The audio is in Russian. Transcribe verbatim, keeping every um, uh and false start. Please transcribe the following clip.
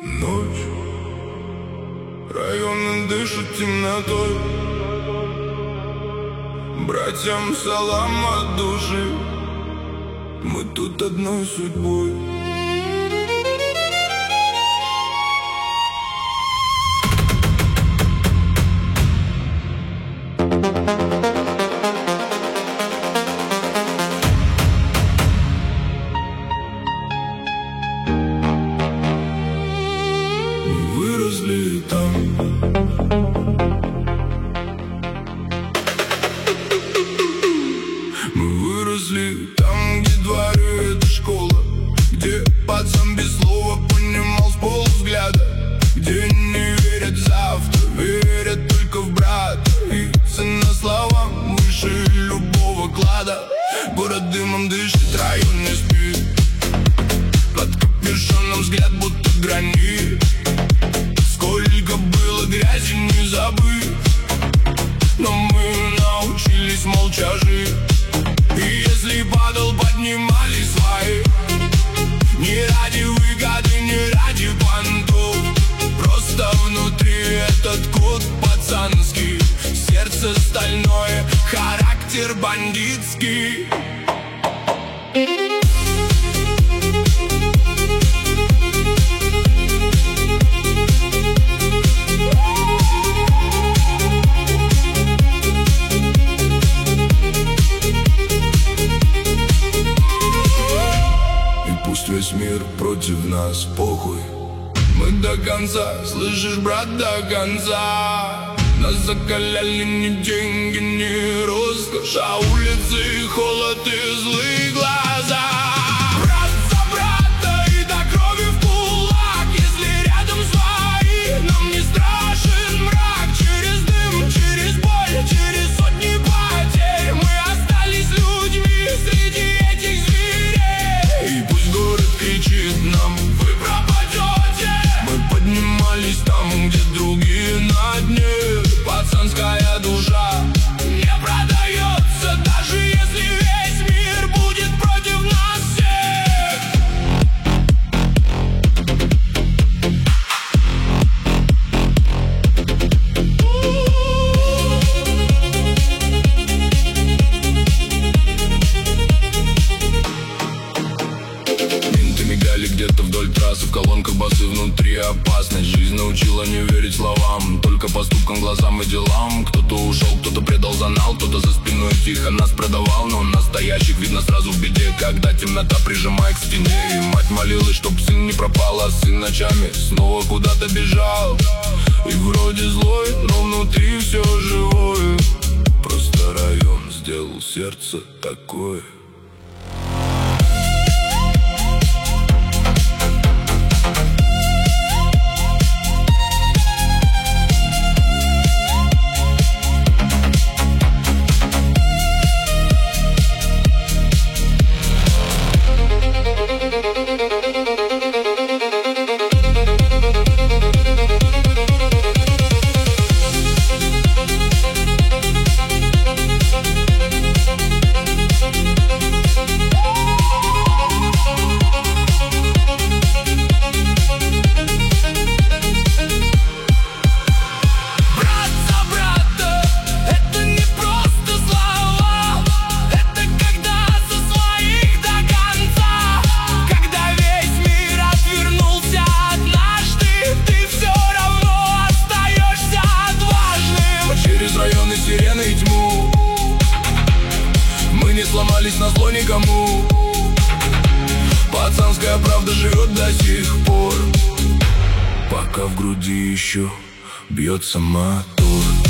Ночь, районы дышат темнотой. Братьям салам от души, мы тут одной судьбой. Выросли там. Мы выросли там, где дворы — это школа, где пацан без слова понимал с полвзгляда, где не верят в завтра, верят только в брата, и цена словам выше любого клада. Город дымом дышит, район не спит, под капюшоном взгляд будто гранит. Сколько было грязи, не забыть, но мы научились молча жить. И если падал, поднимали свои, не ради выгоды, не ради понтов, просто внутри этот код пацанский, сердце стальное, характер бандитский. Весь мир против нас, похуй. Мы до конца, слышишь, брат, до конца. Нас закаляли ни деньги, ни роскошь, а улицы холод и злые глаза. Брат за брата и до крови в кулак. Если рядом свои, нам не страшен мрак. Через дым, через боль, через сотни потерь мы остались людьми среди этих зверей. И пусть город кричит нам: вы пропадете. Мы поднимались там, где другие на дне. Пацанская душа не продается, даже если весь мир будет против нас всех. Менты мигали где-то вдоль трассы, в колонках басы внутри опасность. Жизнь научила не верить словам, только поступкам, глазам и делам. Кто-то ушел, кто-то предал занал, кто-то за спиной тихо нас продавал. Но настоящих видно сразу в беде, когда темнота прижимает к стене. И мать молилась, чтоб сын не пропал, а сын ночами снова куда-то бежал. И вроде злой, но внутри все живое. Просто район сделал сердце такое. Сирены и тьму мы не сломались назло никому. Пацанская правда живет до сих пор, пока в груди еще бьется мотор.